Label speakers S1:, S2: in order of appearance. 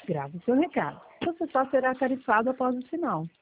S1: Grave seu recado. Você só será tarifado após o sinal.